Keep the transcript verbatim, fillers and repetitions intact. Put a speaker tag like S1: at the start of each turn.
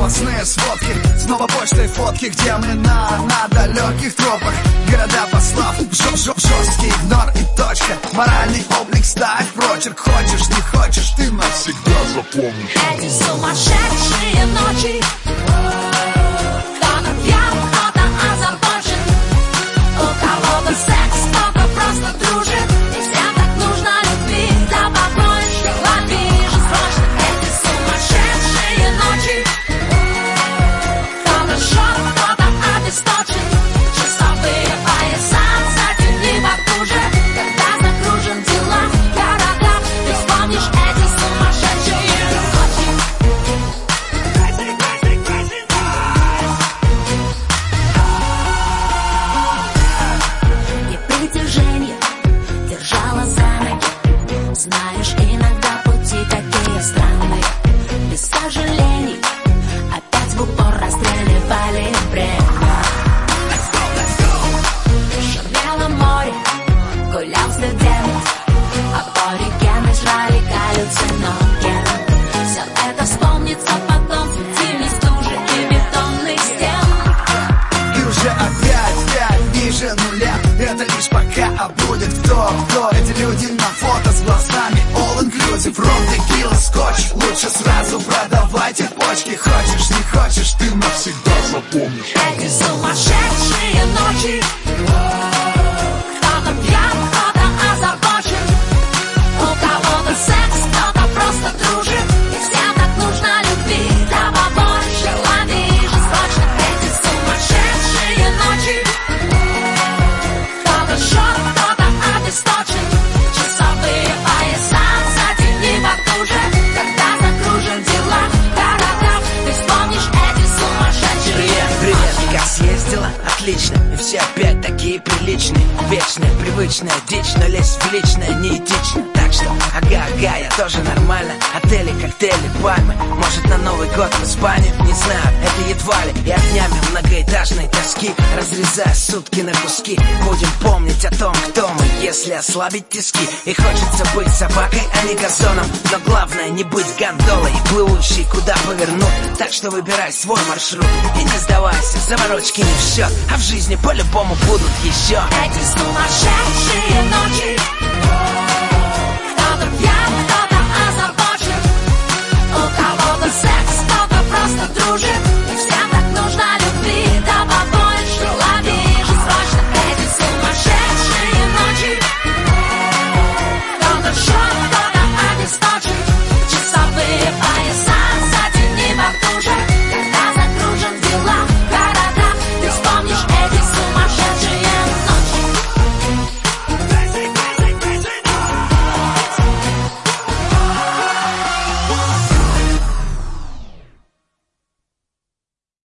S1: новостные сводки, снова почтой фотки, где мы на, на далеких тропах. Города послав, жё, жё, жесткий игнор и точка. Моральный облик ставь прочерк. Хочешь, не хочешь, ты навсегда запомнишь
S2: эти сумасшедшие ночи. Кто-то пьян, кто-то озабочен, у кого-то секс, кто-то просто дружит. И всем так нужно любви, да попробуешь в голове же срочно. Эти сумасшедшие ночи. Кто-то шок, кто-то обесточен, часовые пояса затяни потуже. Когда закружен дела, города, ты вспомнишь эти сумасшедшие ночи. И притяжение держало за ноги. Знаешь, иногда пути такие странные. Без сожалений опять в упор расстреливали время. Шумело море, гулял студент, аборигены жрали галлюциноген. Все это вспомнится потом в тени стужи и бетонных стен.
S1: И уже опять, пять ниже нуля. Это лишь пока, а будет кто, кто. Эти люди на фото с глазами all inclusive. Ром, текила, скотч. Лучше сразу продавайте почки. Хочешь, не хочешь, ты навсегда запомнишь
S2: Эти сумасшедшие ночи. Кто-то пьян, кто-то озабочен, у кого-то секс, кто-то просто дружит. И всем так нужно любви, да побольше лови же срочно. Эти сумасшедшие ночи. Кто-то шок, кто-то обесточен, часовые пояса затяни потуже. Когда закружен дела, города, ты вспомнишь эти сумасшедшие.
S3: Привет, привет, как съездила? Отлично, и все опять такие приличные. Вечная, привычная дичь, но лезть в личное неэтично. Так что, ага, ага, я тоже нормально. Отели, коктейли, пальмы. Может, на Новый год в Испанию? Не знаю, это едва ли. И огнями многоэтажной тоски, разрезая сутки на куски, будем помнить о том, кто мы, если ослабить тиски. И хочется быть собакой, а не газоном. Но главное не быть гондолой, плывущей куда повернуть. Так что выбирай свой маршрут и не сдавайся, заморочки не в счет. А в жизни по-любому будут еще
S2: эти сумасшедшие ночи. Кто-то пьян, кто-то озабочен, у кого-то секс, кто-то просто дружит.